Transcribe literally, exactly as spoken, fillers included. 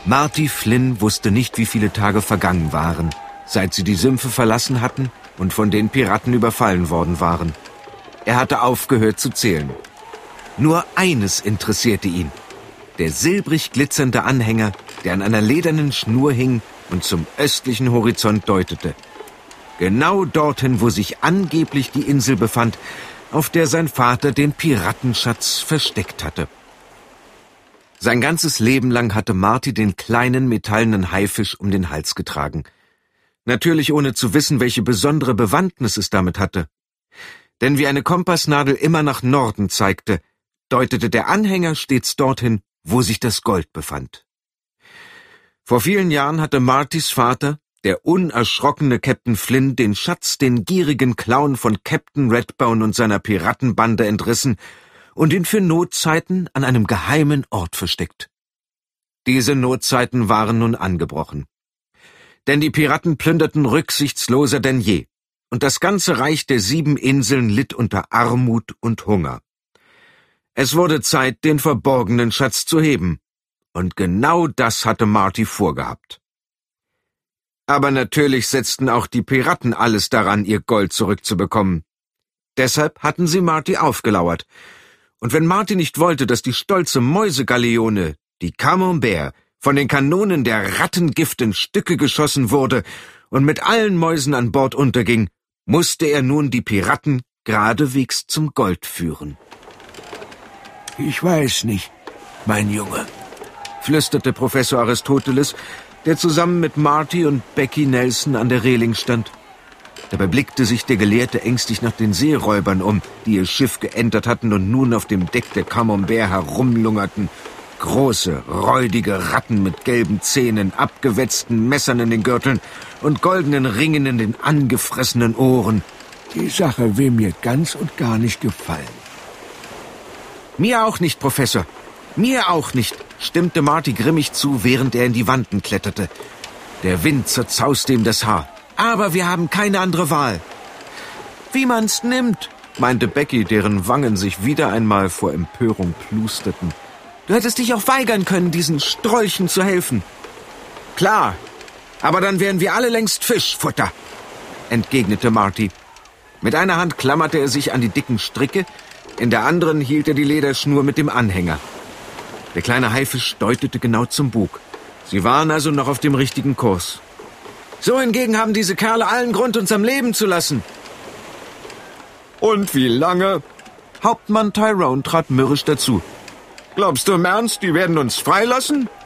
Marty Flynn wusste nicht, wie viele Tage vergangen waren, seit sie die Sümpfe verlassen hatten und von den Piraten überfallen worden waren. Er hatte aufgehört zu zählen. Nur eines interessierte ihn: der silbrig glitzernde Anhänger, der an einer ledernen Schnur hing und zum östlichen Horizont deutete. Genau dorthin, wo sich angeblich die Insel befand, auf der sein Vater den Piratenschatz versteckt hatte. Sein ganzes Leben lang hatte Marty den kleinen metallenen Haifisch um den Hals getragen. Natürlich ohne zu wissen, welche besondere Bewandtnis es damit hatte. Denn wie eine Kompassnadel immer nach Norden zeigte, deutete der Anhänger stets dorthin, wo sich das Gold befand. Vor vielen Jahren hatte Martys Vater, der unerschrockene Captain Flynn, den Schatz den gierigen Klauen von Captain Redbone und seiner Piratenbande entrissen und ihn für Notzeiten an einem geheimen Ort versteckt. Diese Notzeiten waren nun angebrochen. Denn die Piraten plünderten rücksichtsloser denn je, und das ganze Reich der sieben Inseln litt unter Armut und Hunger. Es wurde Zeit, den verborgenen Schatz zu heben, und genau das hatte Marty vorgehabt. Aber natürlich setzten auch die Piraten alles daran, ihr Gold zurückzubekommen. Deshalb hatten sie Marty aufgelauert, und wenn Marty nicht wollte, dass die stolze Mäusegaleone, die Camembert, von den Kanonen der Rattengift in Stücke geschossen wurde und mit allen Mäusen an Bord unterging, musste er nun die Piraten geradewegs zum Gold führen. »Ich weiß nicht, mein Junge«, flüsterte Professor Aristoteles, der zusammen mit Marty und Becky Nelson an der Reling stand. Dabei blickte sich der Gelehrte ängstlich nach den Seeräubern um, die ihr Schiff geentert hatten und nun auf dem Deck der Camembert herumlungerten. Große, räudige Ratten mit gelben Zähnen, abgewetzten Messern in den Gürteln und goldenen Ringen in den angefressenen Ohren. Die Sache will mir ganz und gar nicht gefallen. Mir auch nicht, Professor. Mir auch nicht, stimmte Marty grimmig zu, während er in die Wanden kletterte. Der Wind zerzauste ihm das Haar. Aber wir haben keine andere Wahl. Wie man's nimmt, meinte Becky, deren Wangen sich wieder einmal vor Empörung plusterten. Du hättest dich auch weigern können, diesen Strolchen zu helfen. Klar, aber dann wären wir alle längst Fischfutter, entgegnete Marty. Mit einer Hand klammerte er sich an die dicken Stricke, in der anderen hielt er die Lederschnur mit dem Anhänger. Der kleine Haifisch deutete genau zum Bug. Sie waren also noch auf dem richtigen Kurs. So hingegen haben diese Kerle allen Grund, uns am Leben zu lassen. Und wie lange? Hauptmann Tyrone trat mürrisch dazu. Glaubst du im Ernst, die werden uns freilassen?